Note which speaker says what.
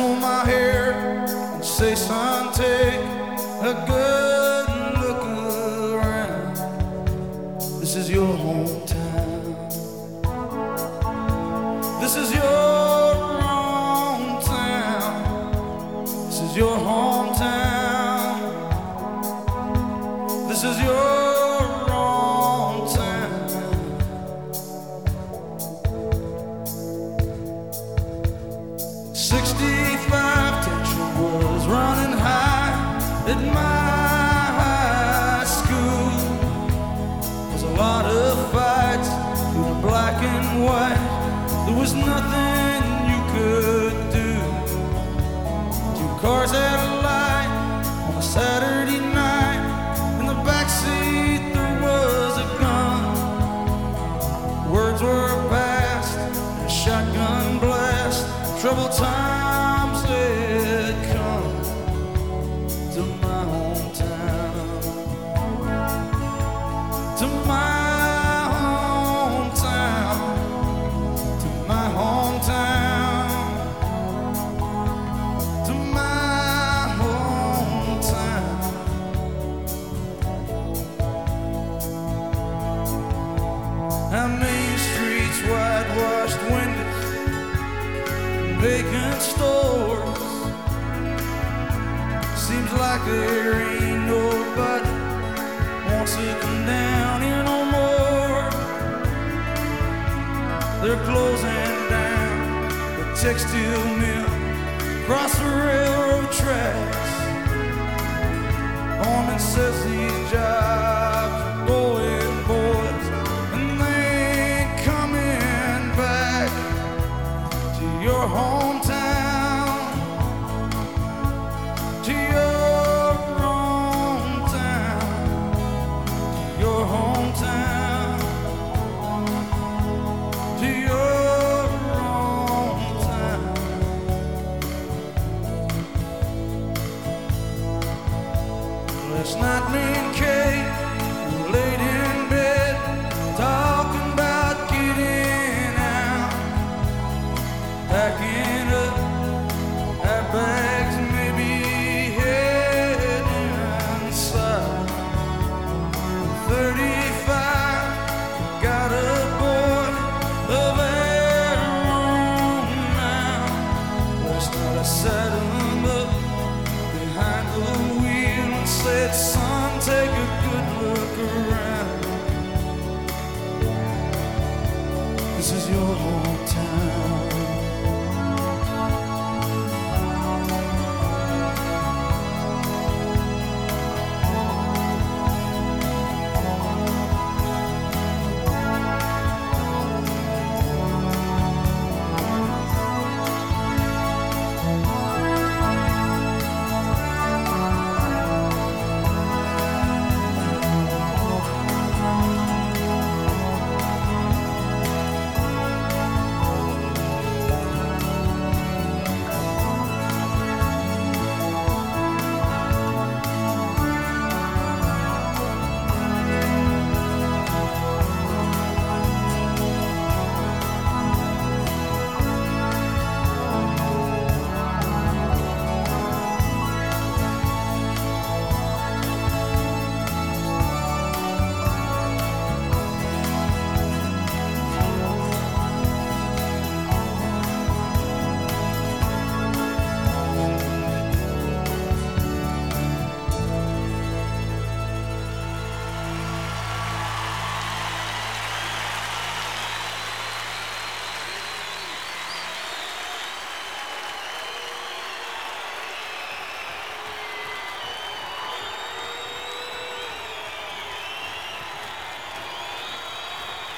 Speaker 1: comb my hair and say, son, take a good look around. This is your hometown. This is your hometown. This is your hometown. This is your hometown. 65 tension was running high at my high school. There's a lot of fights with black and white. There was nothing you could do. Two cars had a light on a Saturday night. In the backseat there was a gun. Words were passed and a shotgun blast. Troubled times had come to my hometown. To my hometown. To my hometown. To my hometown. Our main streets, whitewashed windows, vacant stores. Seems like there ain't nobody wants to come down here no more. They're closing down the textile mill across the railroad tracks. Foreman says these jobs are going, boys, and they ain't coming back to your hometown, to your hometown, your hometown, to your hometown. Last night me and Kate were laid in bed talking about getting out, packing up our bags, maybe heading inside. 35, got a boy of our own now. Last night I sat him up behind the wheel and said, son, take a good look around.